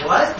What?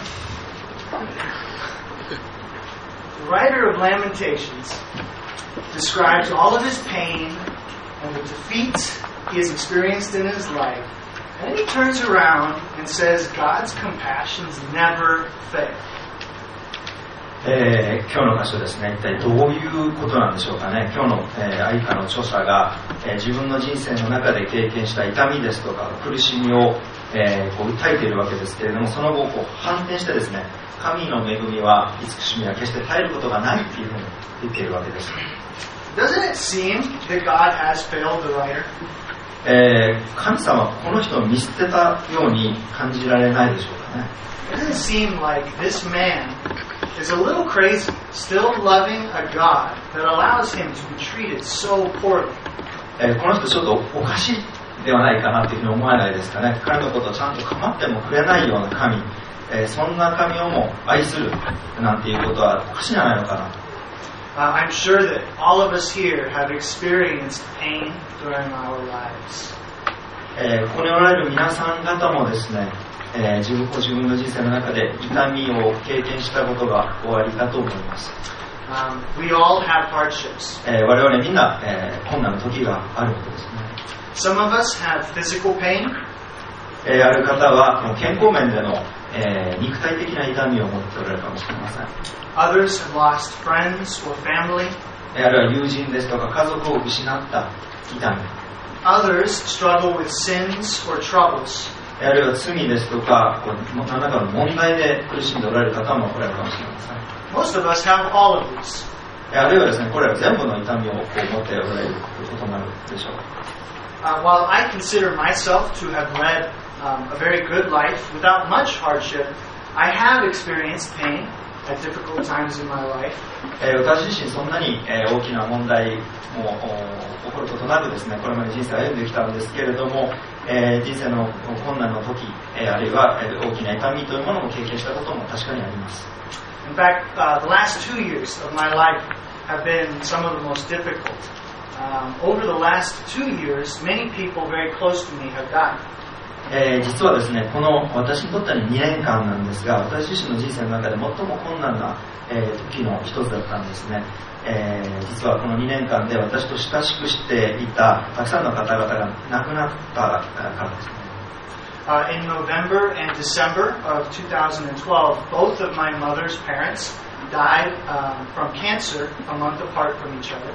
The writer of Lamentations describes all of his pain and the defeats he has experienced in his life. And then he turns around and says God's compassions never fail. 今日の箇所ですね、一体どういうことなんでしょうかね。今日の、愛歌の著者が、自分の人生の中で経験した痛みですとか苦しみを、こう訴えているわけですけれども、その後こう反転してですね、神の恵みは慈しみは決して絶えることがないというふうに言っているわけです。 Doesn't it seem that God has failed the writer? 神様はこの人を見捨てたように感じられないでしょうかね。 It doesn't seem like this man is a little crazy, still loving a God that allows him to be treated so poorly. この人ちょっとおかしいではないかなというふうに思わないですかね。彼のことをちゃんと構ってもくれないような神、そんな神をも愛するなんていうことはおかしいんじゃないのかな。 I'm sure that all of us here have experienced pain during our lives. ここにおられる皆さん方もですね、自分の人生の中で痛みを経験したことがおありかと思います。 We all have hardships. 我々みんな、困難の時があるわけですね。 Some of us have physical pain. ある方は健康面での、肉体的な痛みを持っておられるかもしれません。 Others have lost friends or family. あるいは友人ですとか家族を失った痛み。 Others struggle with sins or troubles. あるいは罪ですとか何らかの問題で苦しんでおられる方もおられるかもしれません。 Most of us have all of these. あるいはですね、これら全部の痛みを持っておられることになるでしょう。 While I consider myself to have led a very good life without much hardship, I have experienced pain at difficult times in my life. 私自身そんなに大きな問題も起こることなくですね、これまで人生を歩んできたんですけれども、人生の困難の時、あるいは大きな痛みというものを経験したことも確かにあります。 In fact, the last 2 years of my life have been some of the most difficult. Over the last 2 years, many people very close to me have died. 実はですね、この私にとっての2年間なんですが、私自身の人生の中で最も困難な、時の一つだったんですね。実はこの2年間で私と親しくしていたたくさんの方々が亡くなったからですね。 In November and December of 2012, both of my mother's parents died from cancer a month apart from each other.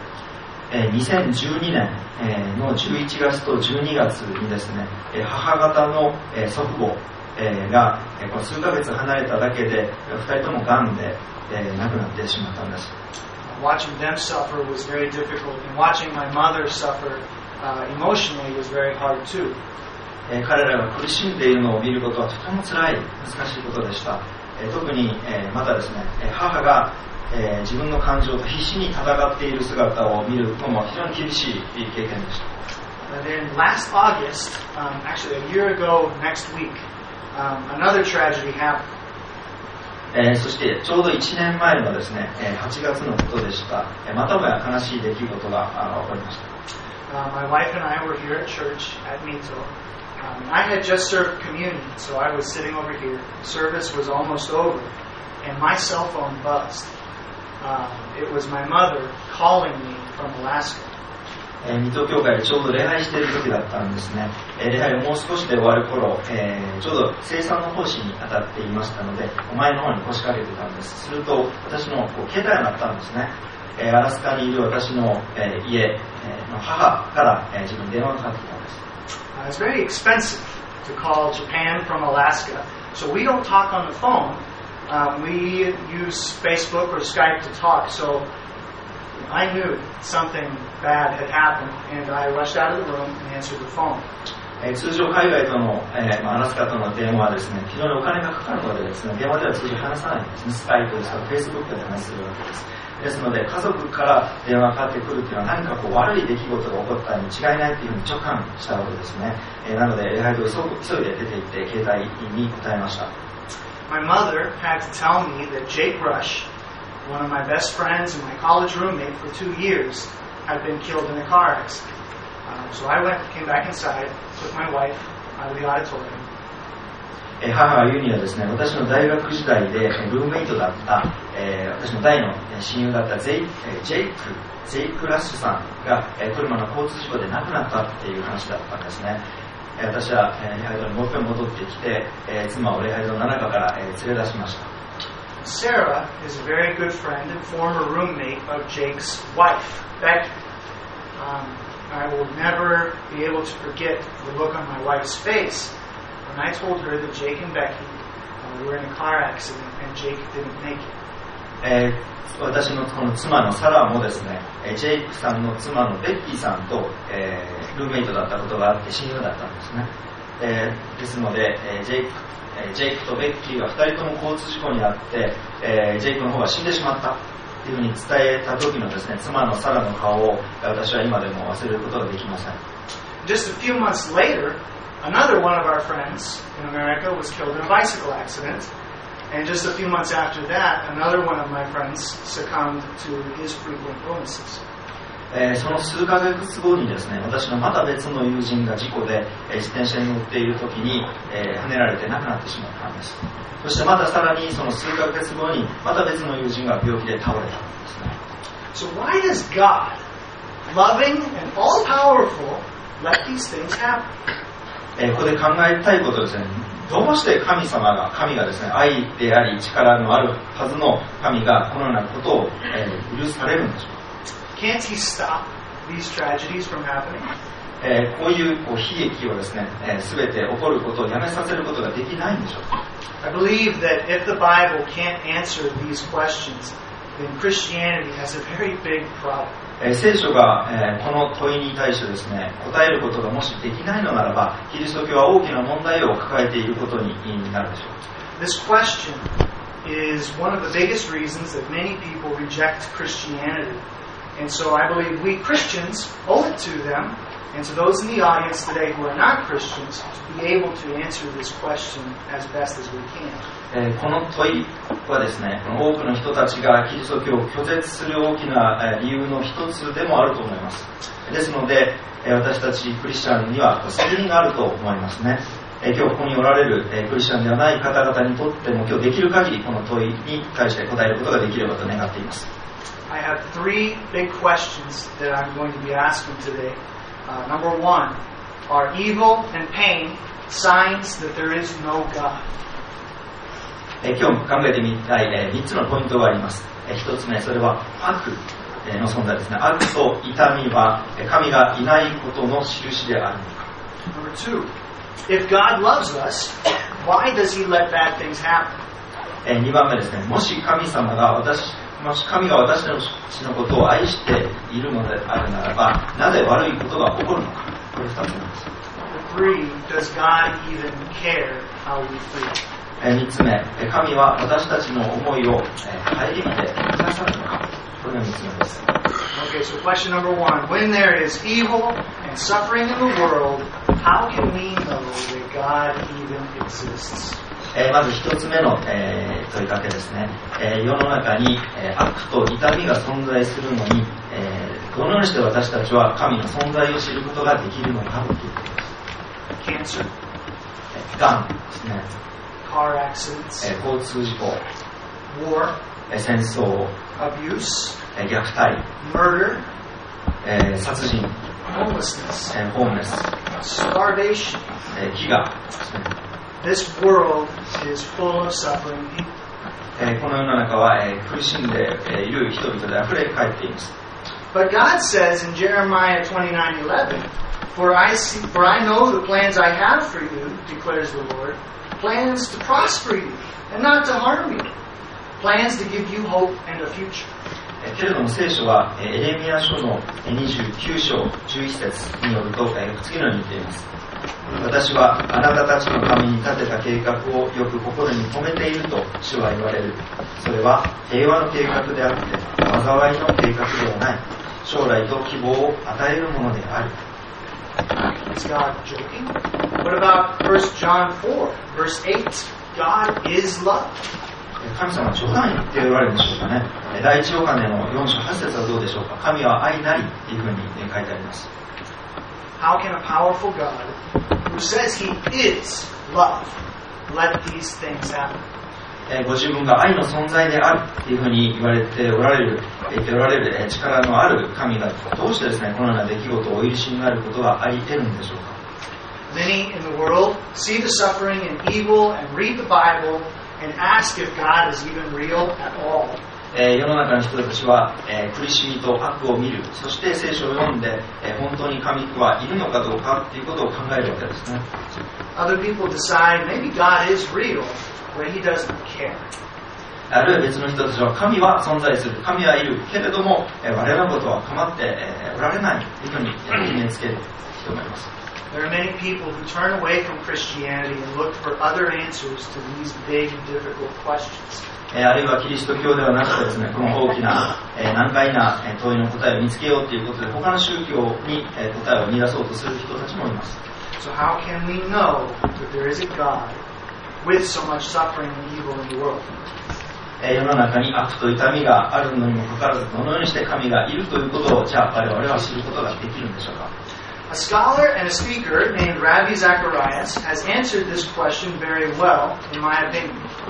2012年の11月と12月にですね、母方の祖父母が数ヶ月離れただけで2人ともがんで亡くなってしまったんです。 Watching them suffer was very difficult, and watching my mother suffer emotionally was very hard too. 彼らが苦しんでいるのを見ることはとても辛い、難しいことでした。特にまたですね、母が自分の感情と必死に戦っている姿を見るのも非常に厳しい経験でした。 And then last August, actually a year ago next week, another tragedy happened. そしてちょうど1年前のですね、8月のことでした。またもや悲しい出来事が起こりました。 My wife and I were here at church at Mito. I had just served communion, so I was sitting over here. Service was almost over, and my cell phone buzzed. It was my mother calling me from Alaska. 水戸教会でちょうど礼拝している時だったんですね。礼拝をもう少しで終わる頃、ちょうど生産の奉仕に当たっていましたので、お前の方に腰掛けてたんです。すると私の携帯が鳴ったんですね。アラスカにいる私の、家の母から、自分に電話がかかってきたんです。 It's very expensive to call Japan from Alaska, so we don't talk on the phone. We use Facebook or Skype to talk. So I knew something bad had happened, and I rushed out of the room and answered the phone. 通常海外との、アラスカとの電話はですね、非常にお金がかかるのでですね、電話では通常話さないんですね。スカイプですとか Facebook で話するわけです。ですので家族から電話がかかってくるというのは何か悪い出来事が起こったに違いないというふうに直感したわけですね。なので礼拝堂急いで出て行って携帯に答えました。 My mother had to tell me that Jake Rush, one of my best friends and my college roommate for 2 years, had been killed in a car accident. So I came back inside, took my wife out of the auditorium. 母が言うにはですね、私の大学時代でルームメイトだった、私の大の親友だったジェイク・ラッシュさんが車の交通事故で亡くなったっていう話だったんですね。私は礼拝堂にもう一回戻ってきて、妻を礼拝堂の中から連れ出しました。 Sarah is a very good friend and former roommate of Jake's wife, Becky. I will never be able to forget the look on my wife's face when I told her that Jake and Becky were in a car accident and Jake didn't make it. 私のこの妻のサラもですね、ジェイクさんの妻のベッキーさんと、ルームメイトだったことがあって親友だったんですね。ですので、ジェイクとベッキーが2人とも交通事故に遭って、ジェイクの方が死んでしまったというふうに伝えた時のですね、妻のサラの顔を私は今でも忘れることができません。 Just a few months later, another one of our friends in America was killed in a bicycle accident. And just a few months after that, another one of my friends succumbed to his frequent illnesses. その数ヶ月後にですね、私のまた別の友人が事故で自転車に乗っている時に跳ねられて亡くなってしまったんです。そしてまたさらにその数ヶ月後にまた別の友人が病気で倒れたんですね。 So why does God, loving and all-powerful, let these things happen? ここで考えたいことですね。どうして神がですね、愛であり力のあるはずの神がこのようなことを許されるんでしょうか。 Can't he stop these tragedies from happening? こういう悲劇をですね、すべて起こることをやめさせることができないんでしょうか。 I believe that if the Bible can't answer these questions, then Christianity has a very big problem. 聖書がこの問いに対してですね、答えることがもしできないのならば、キリスト教は大きな問題を抱えていることになるでしょう。 This question is one of the biggest reasons that many people reject Christianity. And so I believe we Christians owe it to them and to those in the audience today who are not Christians to be able to answer this question as best as we can. この問いはですね、この多くの人たちがキリスト教を拒絶する大きな理由の一つでもあると思います。ですので、私たちクリスチャンには責任があると思いますね。今日ここにおられるクリスチャンではない方々にとっても今日できる限りこの問いに対して答えることができればと願っています。 I have three big questions that I'm going to be asking today. Number one, are evil and pain signs that there is no God? 今日考えてみたい3つのポイントがあります。1つ目、それは悪の存在ですね。悪と痛みは神がいないことの印であるのか。 Number two, if God loves us, why does He let bad things happen? 2番目ですね。もし神が私たちのことを愛しているのであるならば、なぜ悪いことが起こるのか。これ2つ目です。 Three, does God even care how we feel? 3つ目、神は私たちの思いを顧みてくださるのか。これが3つ目です。 Okay, so question number one. When there is evil and suffering in the world, how can we know that God even exists? まず1つ目の問いかけですね。世の中に悪と痛みが存在するのに、どのようにして私たちは神の存在を知ることができるのかということです。 Cancer, がんですね。 car accidents, 交通事故、 war, 戦争、 abuse, 虐待、 murder, 殺人、 homelessness, ホームレス、 starvation. 飢餓ですね。 This world is full of suffering people. この世の中は苦しんでいる人々であふれ返っています。 But God says in Jeremiah 29:11, For I know the plans I have for you, declares the Lord, plans to prosper you and not to harm you, plans to give you hope and a future. けれども聖書はエレミヤ書の29章11節によると次のように言っています。私はあなたたちのために立てた計画をよく心に留めていると主は言われる。それは平和の計画であって災いの計画ではない。将来と希望を与えるものである。 Is God joking? What about 1 John 4, verse 8? God is love. 神様は冗談言っておられるんでしょうかね。第一ヨハネの4章8節はどうでしょうか。神は愛なりというふうに書いてあります。 How can a powerful God, who says He is love, let these things happen. ご自分が愛の存在であるというふうに言っておられる力のある神がどうしてですね、このような出来事をお許しになることがあり得るんでしょうか。 Many in the world see the suffering and evil and read the Bible and ask if God is even real at all. 世の中の人たちは、苦しみと悪を見る、そして聖書を読んで、本当に神はいるのかどうかということを考えるわけですね。 Other people decide maybe God is real, but He doesn't care. あるいは別の人たちは神は存在する、神はいるけれども、我々のことは構って、おられないというふうに決めつける人もいます。 There are many people who turn away from Christianity and look for other answers to these big, difficult questions. あるいはキリスト教ではなくてですね、この大きな、難解な問いの答えを見つけようということで、他の宗教に答えを見出そうとする人たちもいます。 So how can we know that there is a God with so much suffering and evil in the world? 世の中に悪と痛みがあるのにもかかわらず、どのようにして神がいるということを、じゃあ我々は知ることができるんでしょうか。 A scholar and a speaker named Ravi Zacharias has answered this question very well, in my opinion.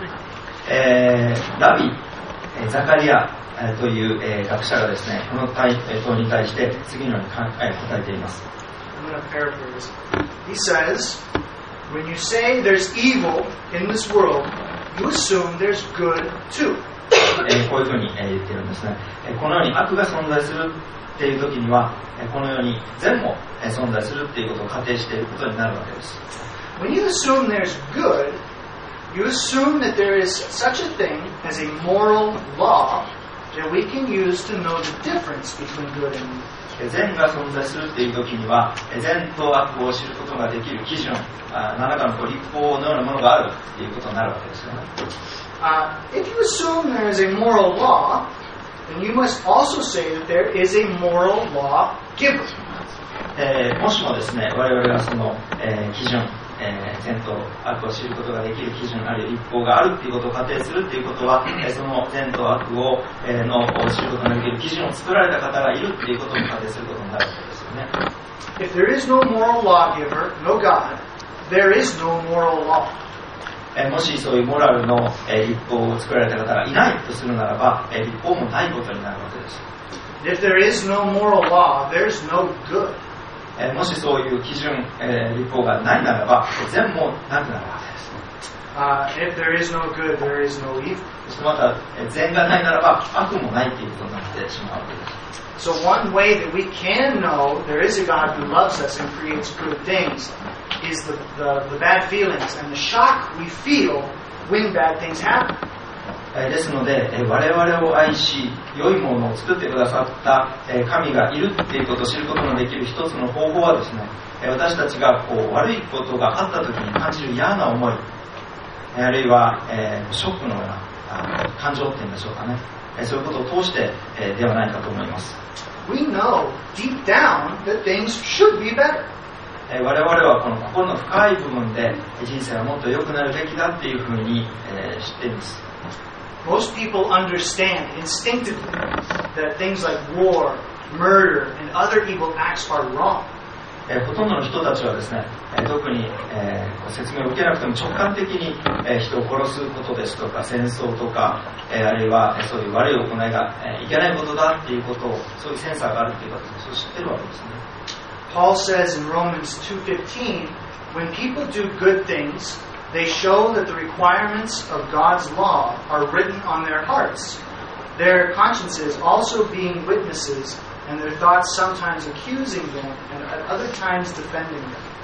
ラビ・ザカリアという学者がですね、この問いに対して次のように答えています。 I'm going to paraphrase. He says, when you say there's evil in this world, you assume there's good too. こういうふうに言っているんですね。このように悪が存在するっていう時には、このように善も存在するっていうことを仮定していることになるわけです。 When you assume there's good, you assume that there is such a thing as a moral law that we can use to know the difference between good and evil. 善が存在するっていう時には、善と悪を知ることができる基準、何らかの立法のようなものがあるということになるわけですよね。 If you assume there is a moral law, then you must also say that there is a moral law giver. もしもですね、我々がその、基準、善と悪を知ることができる基準あるいは立法があるということを仮定するということは、その善と悪を、知ることができる基準を作られた方がいるということを仮定することになるわけですよね。 If there is no moral lawgiver, no God, there is no moral law. もしそういうモラルの、立法を作られた方がいないとするならば、立法もないことになるわけです。 If there is no moral law, there's no good. もしそういう基準、立法がないならば、善もなくなるわけです。 If there is no good, there is no evil. そしてまた、善がないならば、悪もないということになってしまうわけです。 So one way that we can know there is a God who loves us and creates good things is the bad feelings and the shock we feel when bad things happen. ですので、我々を愛し、良いものを作ってくださった神がいるっていうことを知ることのできる一つの方法はですね、私たちが悪いことがあった時に感じる嫌な思い、あるいはショックのような感情っていうんでしょうかね、そういうことを通してではないかと思います。 We know deep down that things should be better. 我々はこの心の深い部分で人生はもっと良くなるべきだっていうふうに知っています。 Most people understand instinctively that things like war, murder, and other evil acts are wrong. ほとんどの人たちはですね、特に説明を受けなくても直感的に人を殺すことですとか戦争とか、あるいはそういう悪い行いがいけないことだっていうことを、そういうセンサーがあるっていうことでそう知ってるわけですね。 Paul says in Romans 2:15, when people do good things, they show that the requirements of God's law are written on their hearts, their consciences also being witnesses, and their thoughts sometimes accusing them, and at other times defending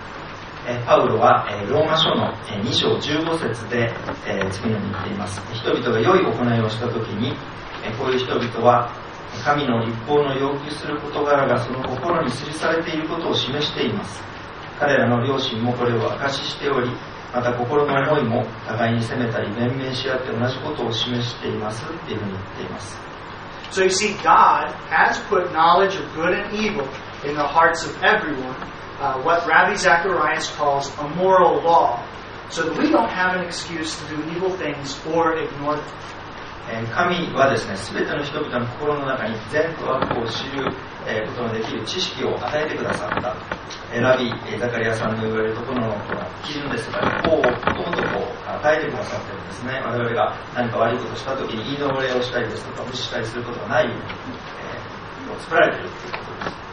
them. パウロはローマ書の2章15節で次のように言っています。人々が良い行いをしたときに、こういう人々は神の立法の要求する事柄がその心に記されていることを示しています。彼らの両親もこれを証ししており、また心の思いも互いに責めたり弁明し合って同じことを示していますっていうふうに言っています。 So you see, God has put knowledge of good and evil in the hearts of everyone, what Ravi Zacharias calls a moral law, so that we don't have an excuse to do evil things or ignore them. 神はですね、すべての人々の心の中に善と悪を知ることのできる知識を与えてくださった。ラビザカリアさんの言われるところの基準ですとか、こうもともと与えてくださってるんですね。我々が何か悪いことをしたときに言い逃れをしたりですとか無視したりすることがないように、作られているということです。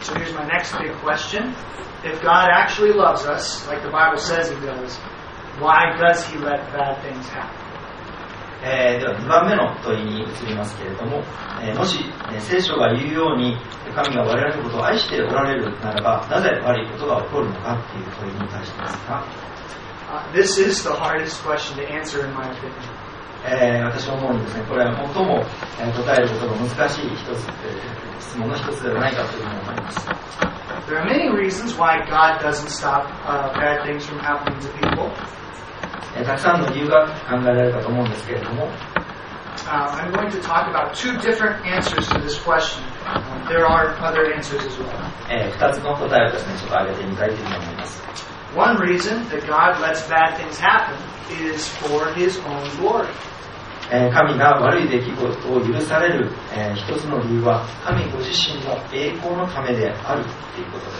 So here's my next big question. If God actually loves us, like the Bible says He does, why does He let bad things happen? では2番目の問いに移りますけれども、もし、聖書が言うように神が我々のことを愛しておられるならばなぜ悪いことが起こるのかという問いに対してですが、 This is the hardest question to answer in my opinion. 私は思うにですね、これは最も答えることが難しい質問の一つではないかというふうに思います。 There are many reasons why God doesn't stop bad things from happening to people. たくさんの理由が考えられるかと思うんですけれども、 I'm going to talk about two different answers to this question. There are other answers as well. 2つの答えをですね、ちょっと挙げてみたいというふうに思います。 One reason that God lets bad things happen is for His own glory. 神が悪い出来事を許される、一つの理由は神ご自身の栄光のためであるということです。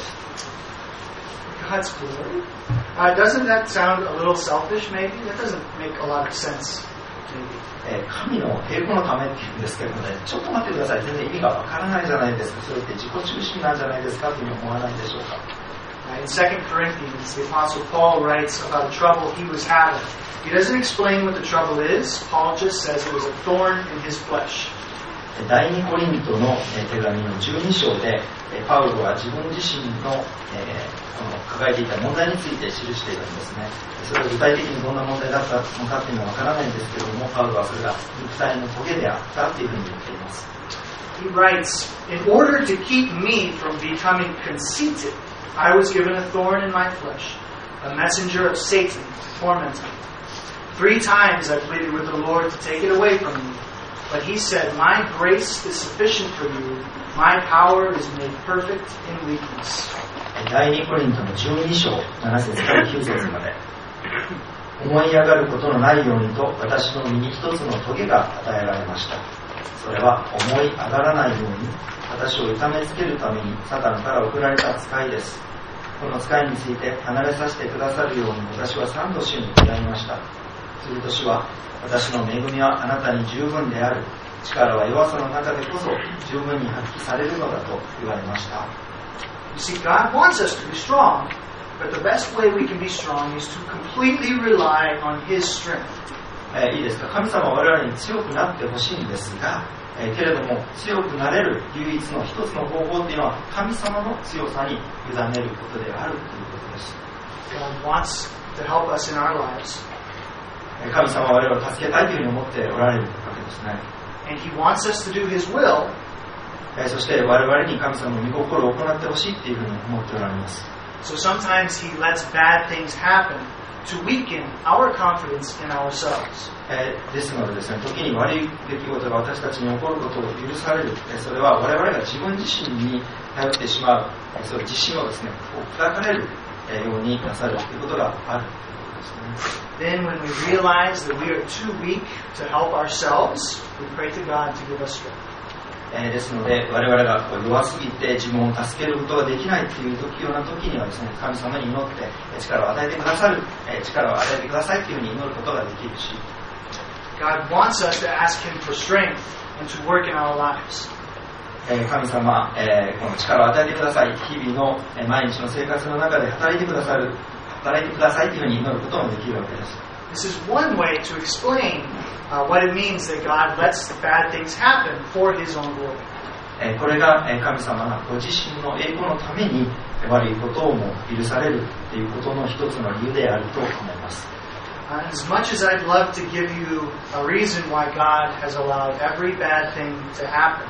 God's glory? Doesn't that sound a little selfish, maybe? That doesn't make a lot of sense, maybe. 神の栄光のためっていうんですけどもね、ちょっと待ってください、全然意味がわからないじゃないですか。それって自己中心なんじゃないですかというふうに思わないでしょうか。 In 2 Corinthians, the Apostle Paul writes about the trouble he was having. He doesn't explain what the trouble is. Paul just says it was a thorn in his flesh. 第2コリントの手紙の12章でパウロは自分自身のこの抱えていた問題について記しているんですね。それが具体的にどんな問題だったのかっていうのはわからないんですけれども、パウロはそれが肉体のトゲであったというふうに言っています。 He writes, In order to keep me from becoming conceited, I was given a thorn in my flesh, a messenger of Satan to torment me. 3 times I pleaded with the Lord to take it away from me. But He said, My grace is sufficient for you. My power is made perfect in weakness. 第2コリントの12章7節から9節まで。思い上がることのないようにと私の身に一つのトゲが与えられました。それは思い上がらないように私を痛めつけるためにサタンから送られた使いです。この使いについて離れさせてくださるように私は3度主に悔やみました。すると主は私の恵みはあなたに十分である。力は弱さの中でこそ十分に発揮されるのだと言われました。 You see, God wants us to be strong, but the best way we can be strong is to completely rely on His strength. いいですか。神様は我々に強くなってほしいんですが、けれども強くなれる唯一の一つの方法っていうのは神様の強さに委ねることであるということです。 God wants to help us in our lives. 神様は我々を助けたいというふうに思っておられるわけですね。 And He wants us to do His will. そして我々に神様の御心を行ってほしいというふうに思っておられます。 So sometimes He lets bad things happen to weaken our confidence in ourselves. ですのでですね、時に悪い出来事が私たちに起こることを許される。それは我々が自分自身に頼ってしまう、そういう自信をですね、砕かれるようになさるということがある。 Then when we realize that we are too weak to help ourselves, we pray to God to give us strength. ですので我々が弱すぎて自分を助けることができないというような時にはですね、神様に祈って力を与えてくださる、力を与えてくださいというふうに祈ることができるし、 God wants us to ask Him for strength and to work in our lives. 神様、この力を与えてください。日々の毎日の生活の中で働いてくださいというふうに祈ることもできるわけです。 This is one way to explain what it means that God lets bad things happen for His own glory. これが神様がご自身の栄光のために悪いことをも許されるということの一つの理由であると思います。 As much as I'd love to give you a reason why God has allowed every bad thing to happen,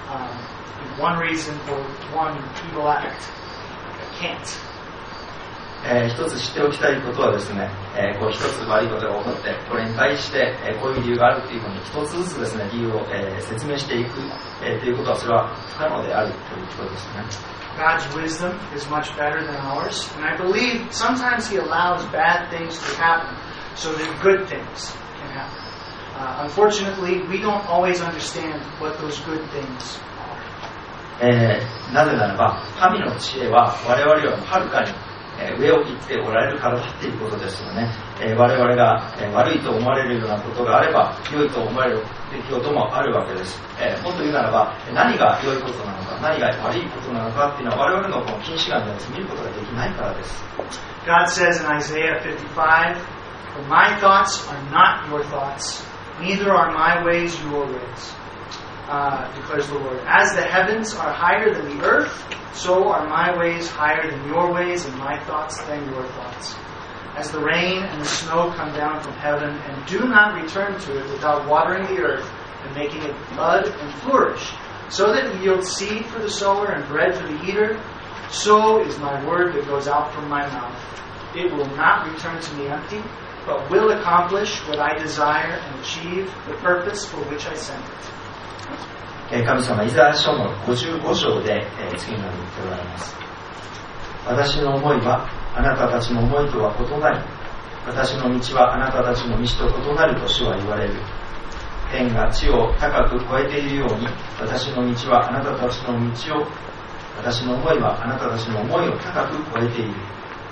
one reason for one evil act, I can't. 一つ知っておきたいことはですね、一つ悪いことが起こってこれに対してこういう理由があるというふうに一つずつですね理由を説明していくということはそれは不可能であるということですね。 God's wisdom is much better than ours, and I believe sometimes He allows bad things to happen so that good things can happen. Unfortunately, we don't always understand what those good things are. なぜならば神の知恵は我々よりもはるかに上を切っておられるからだっていうことですよね。我々が悪いと思われるようなことがあれば良いと思われる出来事もあるわけです。もっと言うならば何が良いことなのか何が悪いことなのかっていうのは我々のこの近視眼では見ることができないからです。 God says in Isaiah 55, "For my thoughts are not your thoughts, neither are my ways your ways," declares the Lord. As the heavens are higher than the earth, so are my ways higher than your ways, and my thoughts than your thoughts. As the rain and the snow come down from heaven, and do not return to it without watering the earth and making it bud and flourish, so that it yields seed for the sower and bread for the eater, so is my word that goes out from my mouth. It will not return to me empty, but will accomplish what I desire and achieve the purpose for which I sent it. 神様、イザヤ書の55章で次のように言っておられます。私の思いはあなたたちの思いとは異なり、私の道はあなたたちの道と異なると主は言われる。天が地を高く超えているように、私の道はあなたたちの道を、私の思いはあなたたちの思いを高く超えている。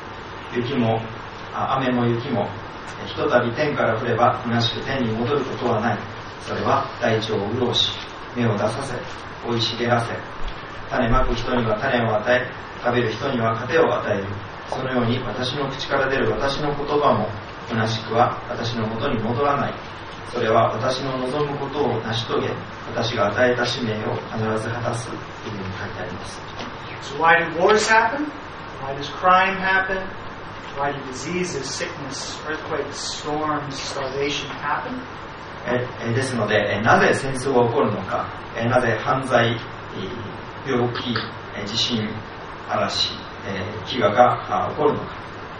雨も雪もひとたび天から降れば虚しく天に戻ることはない。それは大地を潤し、芽を出させ、生い茂らせ、種まく人には種を与え、食べる人には糧を与える。そのように私の口から出る私の言葉も虚しくは私のもとに戻らない。それは私の望むことを成し遂げ、私が与えた使命を必ず果たすというふうに書いてあります。 So why do wars happen? Why does crime happen? Why do diseases, sickness, earthquakes, storms, starvation happen? ですので、なぜ戦争が起こるのか、なぜ犯罪、病気、地震、嵐、飢餓が起こるのか。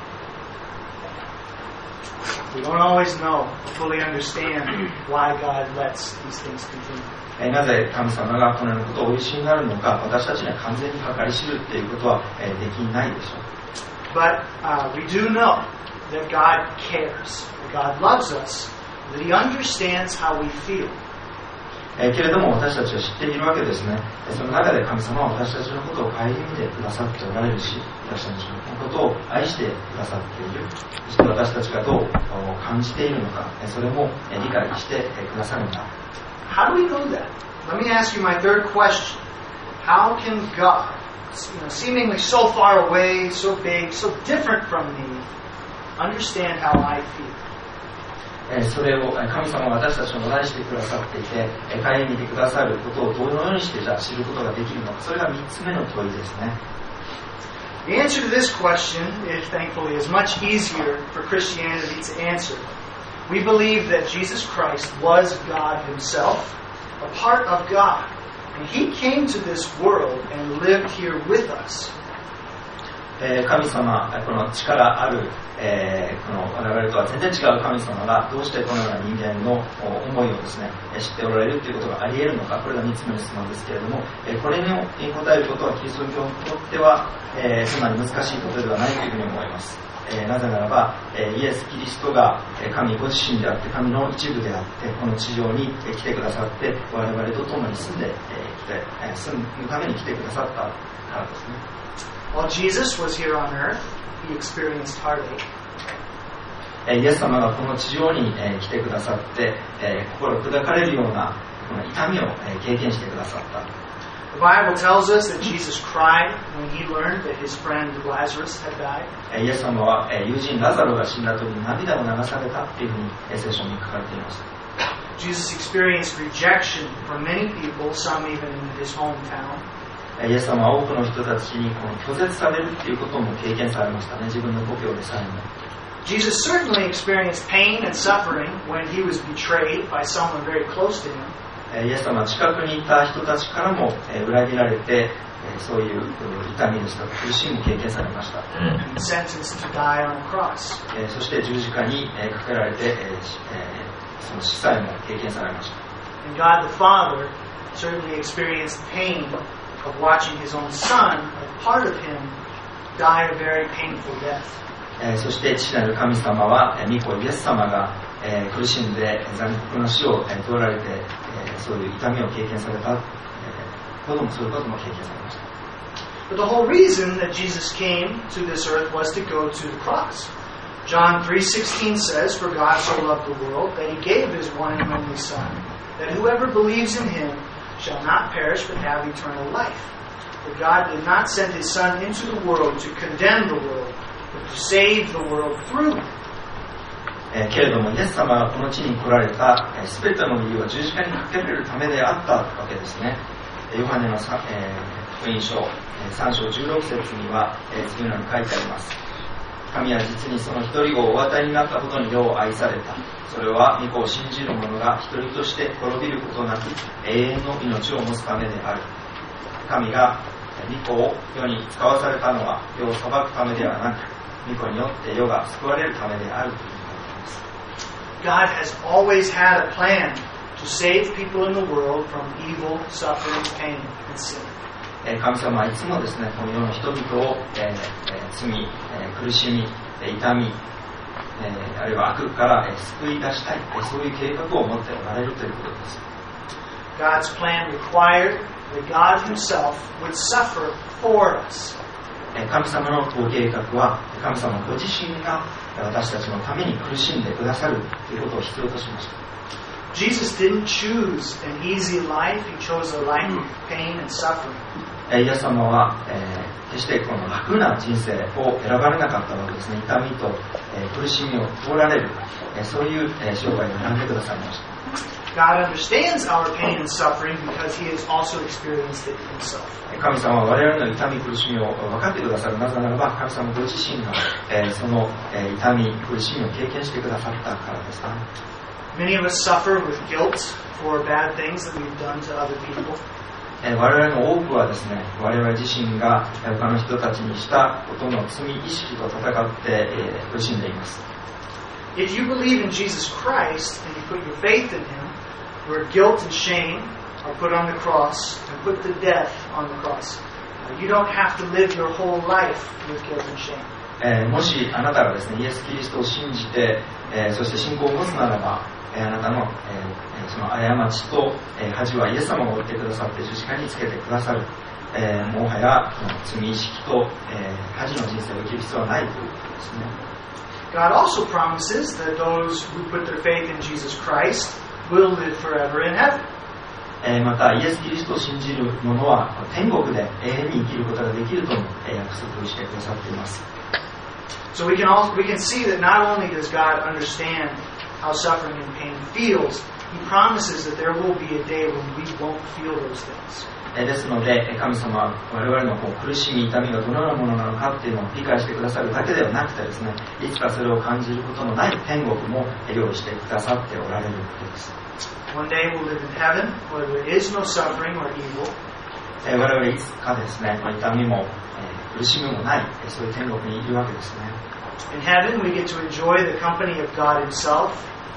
We don't always know, fully understand why God lets these things continue. なぜ神様がこのようなことをお許しになるのか、私たちには完全に計り知るということはできないでしょう。 But we do know that God cares, that God loves us, that He understands how we feel. けれども私たちは知っているわけですね。その中で神様は私たちのことを顧みてくださっておられるし、私たちのことを愛してくださっている。そして私たちがどう感じているのか、それも理解してくださるんだ。 How do we know that? Let me ask you my third question. How can God, seemingly so far away, so big, so different from me, understand how I feel? それを神様は私たちを愛してくださっていて、顧みてくださることをどのようにしてじゃあ知ることができるのか、それが3つ目の問いですね。 The answer to this question, thankfully, is much easier for Christianity to answer. We believe that Jesus Christ was God Himself, a part of God, and He came to this world and lived here with us. 神様、この力ある、この我々とは全然違う神様がどうしてこのような人間の思いをですね、知っておられるということがあり得るのか、これが3つ目の質問ですけれども、これに答えることはキリスト教にとっては、そんなに難しいことではないというふうに思います。なぜならば、イエス・キリストが神ご自身であって神の一部であってこの地上に来てくださって我々と共に住んで住むために来てくださったからですね。 While Jesus was here on earth, He experienced heartache. イエス様がこの地上に来てくださって心砕かれるようなこの痛みを経験してくださった。 The Bible tells us that Jesus cried when He learned that His friend Lazarus had died. イエス様は友人ラザロが死んだ時に涙を流されたというふうに聖書に書かれていました。 Jesus experienced rejection from many people, some even in His hometown. イエス様は多くの人たちに拒絶されるということも経験されましたね。自分の故郷でさえも。 Jesus certainly experienced pain and suffering when He was betrayed by someone very close to Him. イエス様は近くにいた人たちからも裏切られて、そういう痛みでした苦しみも経験されました。 Sentenced to die on a cross. そして十字架にかけられて、その死さえも経験されました。 And God the Father certainly experienced pain.Of watching his own son, a part of him, die a very painful death. そして父なる神様は御子イエス様が苦しんで残酷な死を取られてそういう痛みを経験されたこともそういうことも経験されました。 But the whole reason that Jesus came to this earth was to go to the cross. John 3:16 says, "For God so loved the world that he gave his one and only Son, that whoever believes in him shall not perish but have eternal life. For God did not send his Son into the world to condemn the world, but to save the world through him." けれどもイエス様がこの地に来られたすべての理由は十字架にかけられるためであったわけですね。ヨハネの福音書3章16節には次のように書いてあります。神は実にその一人子をお与えになったことに世を愛された。それは御子を信じる者が一人として滅びることなく永遠の命を持つためである。神が御子を世に使わされたのは世を裁くためではなく、御子によって世が救われるためであるということです。 God has always had a plan to save people in the world from evil, suffering, pain, and sin. 神様はいつもですね、この世の人々を、罪、苦しみ、痛み、あるいは悪から、救い出したい、そういう計画を持っておられるということです。 God's plan required that God Himself would suffer for us. 神様の計画は、神様ご自身が私たちのために苦しんでくださるということを必要としました。 Jesus didn't choose an easy life. He chose a life of pain and suffering. イエス様は、決してこの楽な人生を選ばれなかったわけですね。痛みと、苦しみを通られる、そういう生涯を選んでくださいました。 God understands our pain and suffering because He has also experienced it Himself. 神様は我々の痛み苦しみを分かってくださる。なぜならば神様ご自身が、その、痛み苦しみを経験してくださったからですね。 Many of us suffer with guilt for bad things that we've done to other people. 我々の多くはですね、我々自身が他の人たちにしたことの罪意識と戦って、苦しんでいます。 If you believe in Jesus Christ and you put your faith in Him, where guilt and shame are put on the cross and put to death on the cross, you don't have to live your whole life with guilt and shame. もしあなたがですね、イエス・キリストを信じて、そして信仰を持つならば、あなたの、その過ちと、恥はイエス様が負ってくださって十字架につけてくださる。もはや罪意識と、恥の人生を生きる必要はないということですね。 God also promises that those who put their faith in Jesus Christ will live forever in heaven. またイエス・キリストを信じる者は天国で永遠に生きることができるとも約束してくださっています。 So we can see that not only does God understand how suffering and pain feels, He promises that there will be a day when we won't feel those things. ですので神様は我々の苦しみ痛みがどのようなものなのかっていうのを理解してくださるだけではなくてですね、いつかそれを感じることのない天国も用意してくださっておられるわけです。 One day we'll live in heaven where there is no suffering or evil. 我々いつかですね、痛みも苦しみもない、そういう天国にいるわけですね。 In heaven we get to enjoy the company of God Himself,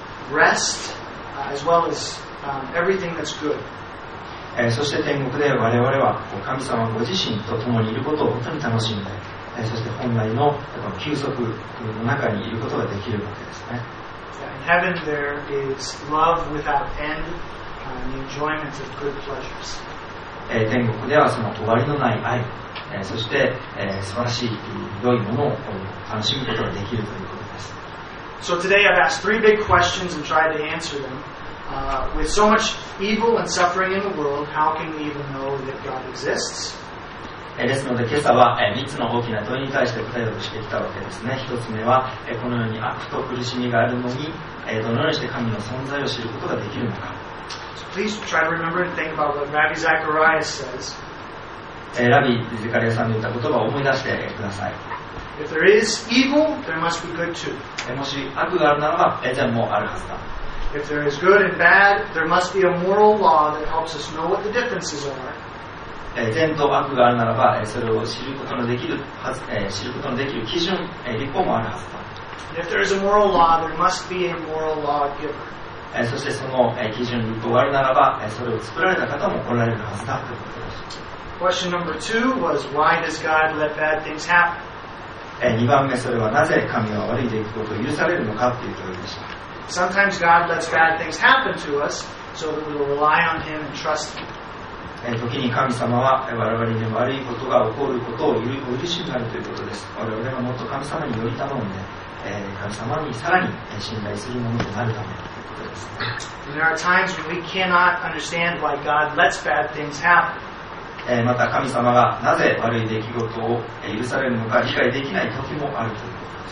rest, as well as everything that's good. そして天国で我々は神様ご自身と共にいることを本当に楽しんで、そして本来の休息の中にいることができるわけですね。 In heaven there is love without end, and the enjoyment of good pleasures. 天国ではその終わりのない愛、そして素晴らしい良いものを楽しむことができるということです。 So today I've asked three big questions and tried to answer them. With so much evil and suffering in the world, how can we even know that God exists? ですので今朝は3つの大きな問いに対して答えをしてきたわけですね。1つ目はこのように悪と苦しみがあるのにどのようにして神の存在を知ることができるのか。 So please try to remember and think about what Rabbi Zacharias says. ラビゼカリアさんの言った言葉を思い出してください。 If there is evil, there must be good too. もし悪があるならば善もあるはずだ。 If there is good and bad, there must be a moral law that helps us know what the differences are. 善と悪があるならばそれを知ることのできる基準、立法もあるはずだ。 And if there is a moral law, there must be a moral lawgiver. そしてその基準立法があるならばそれを作られた方もおられるはずだということです。 Question number 2 was, why does God let bad things happen? 2番目、それはなぜ神は悪い出来事を許されるのかという問いでした。 Sometimes God lets bad things happen to us so that we will rely on Him and trust Him. 時に神様は我々に悪いことが起こることをお許しになるということです。我々がもっと神様により頼んで、神様にさらに信頼するものとなるためということですね。 There are times when we cannot understand why God lets bad things happen. また神様がなぜ悪い出来事を許されるのか理解できない時もあるということです。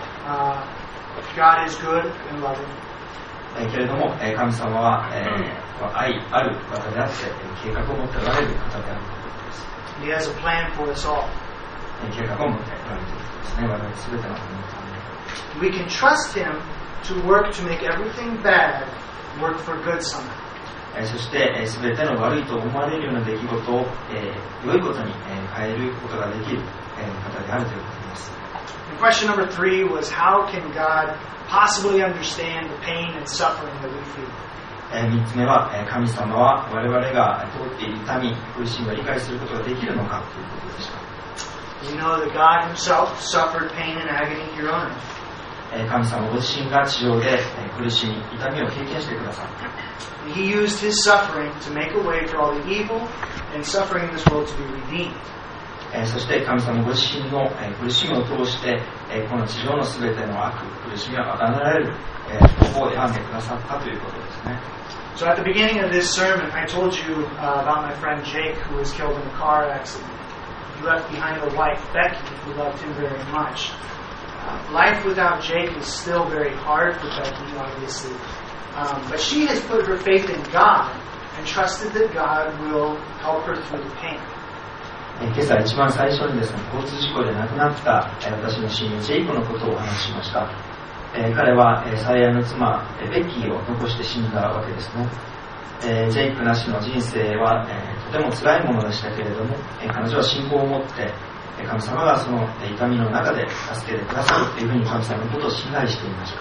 God is good and loving. けれども神様は愛ある方であって計画を持っておられる方であるということです。 He has a plan for us all. 計画を持っておられるということですね。我々すべてのために。 We can trust Him to work to make everything bad work for good somehow. そしてすべての悪いと思われるような出来事を良いことに変えることができる方であるということです。 Question number 3 was, how can God possibly understand the pain and suffering that we feel? 3つ目は神様は我々が通っている痛み、苦しみを理解することができるのかということでした。 We know that God Himself suffered pain and agony here on earth. 神様ご自身が地上で苦しみ、痛みを経験してくださった。 He used His suffering to make a way for all the evil and suffering in this world to be redeemed. そして神様ご自身の苦しみを通してこの地上のすべての悪、苦しみをあがなられる方法を選んでくださったということですね。 So at the beginning of this sermon, I told you about my friend Jake, who was killed in a car accident. He left behind a wife, Becky, who loved him very much. Life without Jake is still very hard for Becky, obviously. But she has put her faith in God and trusted that God will help her through the pain. 今朝一番最初にですね、交通事故で亡くなった私の親友ジェイクのことをお話ししました。彼は最愛の妻ベッキーを残して死んだわけですね。ジェイクなしの人生はとても辛いものでしたけれども、彼女は信仰を持って神様がその痛みの中で助けてくださるというふうに神様のことを信頼していました。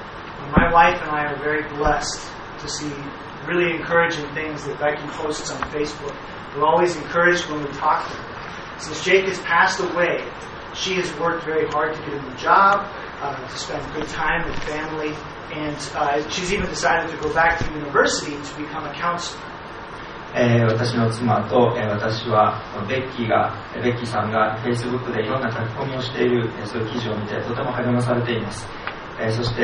My wife and I are very blessed to see really encouraging things that Becky posts on Facebook. We're always encouraged when we talk to her. Since Jake has passed away, she has worked very hard to get a new job, to spend good time with family, and she's even decided to go back to university to become a counselor. 私の妻と私はベッキーさんが Facebook でいろんな書き込みをしているそういう記事を見てとても励まされています。そして、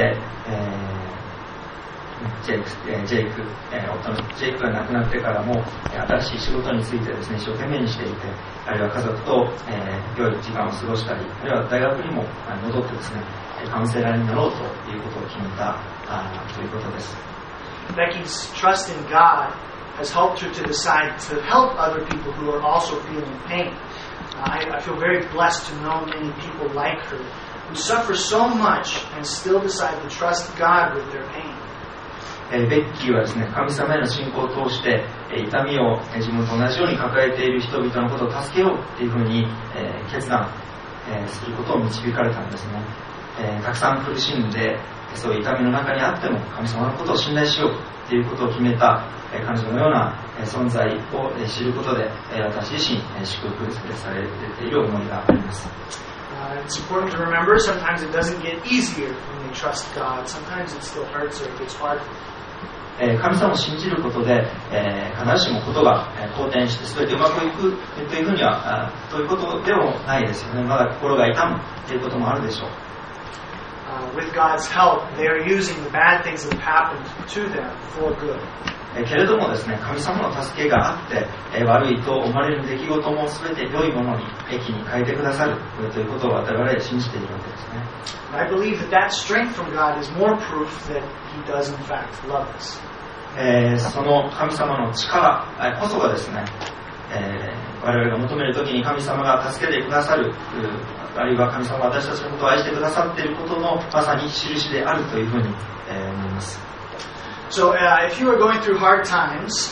ジェイク夫のジェイクが亡くなってからも新しい仕事についてですね、一生懸命にしていて、あるいは家族と良い時間を過ごしたり、あるいは大学にも戻ってですね、カウンセラーになろうということを決めたということです。 Becky's trust in God has helped her to decide to help other people who are also feeling pain. I feel very blessed to know many people like her who suffer so much and still decide to trust God with their pain. ベッキーはですね、神様への信仰を通して痛みを自分と同じように抱えている人々のことを助けようというふうに決断することを導かれたんですね。たくさん苦しんでそういう痛みの中にあっても神様のことを信頼しようということを決めた彼女のような存在を知ることで私自身祝福されている思いがあります。 It's important to remember sometimes it doesn't get easier when we trust God. Sometimes it still hurts or it gets hard. 神様を信じることで必ずしもことが好転して全てうまくいくというふうにはということでもないですよね。まだ心が痛むということもあるでしょう。 With God's help, they are using the bad things that have happened to them for good. けれどもですね、神様の助けがあって悪いと思われる出来事も全て良いものに益に変えてくださるということを我々は信じているわけですね。 I believe that that strength from God is more proof that He does in fact love us. その神様の力こそがですね、我々が求めるときに神様が助けてくださる、あるいは神様が私たちのことを愛してくださっていることのまさに印であるというふうに思います。 So, if you are going through hard times,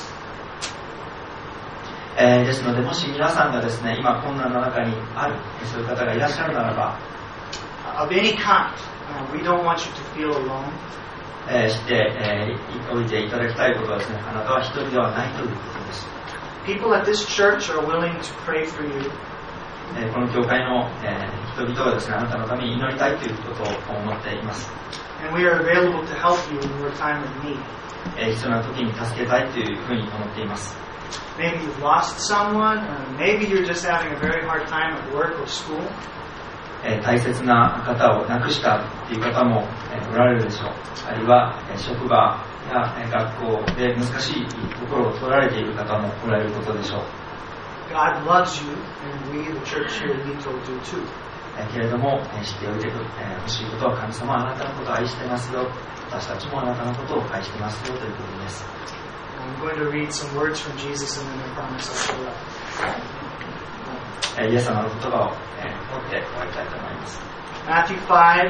ですので、もし皆さんがですね、今困難の中にあるそういう方がいらっしゃるならば、 of any kind, we don't want you to feel alone. 知っておいていただきたいことはですね、あなたは一人ではないということです。 People at this church are willing to pray for you. この教会の人々がですね、あなたのために祈りたいということを思っています。 And we are available to help you in your time of need. 必要な時に助けたいというふうに思っています。 Maybe you've lost someone, or maybe you're just having a very hard time at work or school. 大切な方を亡くしたという方もおられるでしょう。あるいは職場や学校で難しいところを取られている方もおられることでしょう。 God loves you, and we, the church here, we told you too. けれども知っておいてほしいことは、神様はあなたのことを愛していますよ。私たちもあなたのことを愛していますよということです。 I'm going to read some words from Jesus, and then I promise I'll show up. イエス様の言葉を持って終わりたいと思います。 Matthew 5,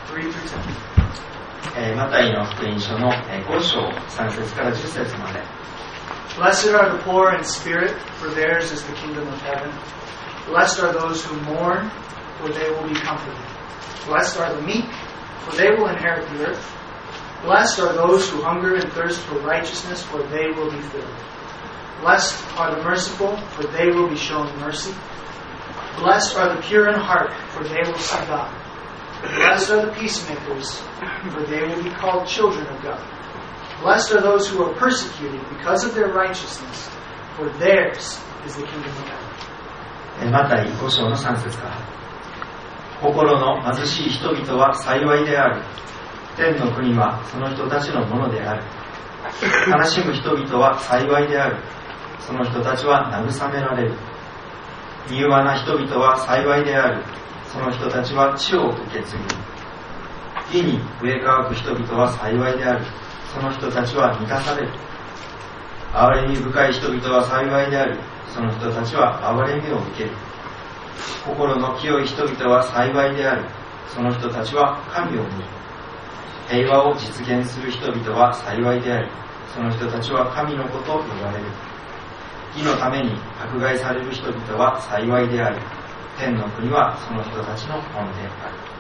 3-10. マタイの福音書の5章3節から10節まで。 Blessed are the poor in spirit, for theirs is the kingdom of heaven. Blessed are those who mourn, for they will be comforted. Blessed are the meek, for they will inherit the earth. Blessed are those who hunger and thirst for righteousness, for they will be filled. Blessed are the merciful, for they will be shown mercy. Blessed are the pure in heart, for they will see God. Blessed are the peacemakers, for they will be called children of God. Blessed are those who are persecuted because of their righteousness, for theirs is the kingdom of heaven. マタイ5章の3節から。心の貧しい人々は幸いである。天の国はその人たちのものである。悲しむ人々は幸いである。その人たちは慰められる。柔和な人々は幸いである。その人たちは地を受け継ぐ。義に植え替わく人々は幸いである。その人たちは満たされる。憐れみ深い人々は幸いである。その人たちは憐れみを受ける。心の清い人々は幸いである。その人たちは神を見る。平和を実現する人々は幸いであり、その人たちは神の子と呼ばれる。義のために迫害される人々は幸いであり、天の国はその人たちのものである。